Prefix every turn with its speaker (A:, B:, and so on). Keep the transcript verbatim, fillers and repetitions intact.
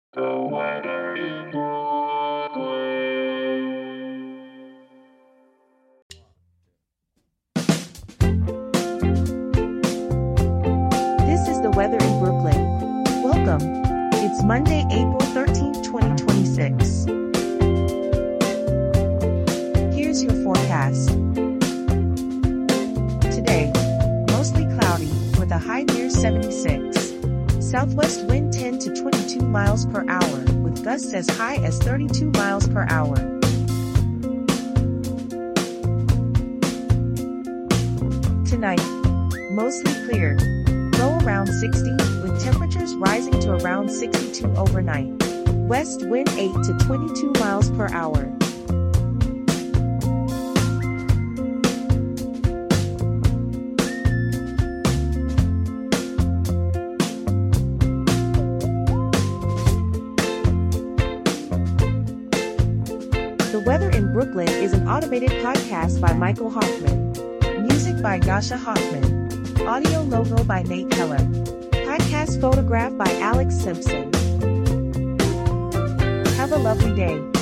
A: The weather in Brooklyn.
B: This is the weather in Brooklyn. Welcome. It's Monday, April thirteenth, twenty twenty-six. Here's your forecast. Today, mostly cloudy, with a high near seventy-six. Southwest wind ten to twenty-two miles per hour, with gusts as high as thirty-two miles per hour. Tonight, mostly clear. Low around sixty, with temperatures rising to around sixty-two overnight. West wind eight to twenty-two miles per hour. The Weather in Brooklyn is an automated podcast by Michael Hoffman. Music by Yasha Hoffman. Audio logo by Nate Keller. Podcast photograph by Alex Simpson. Have a lovely day.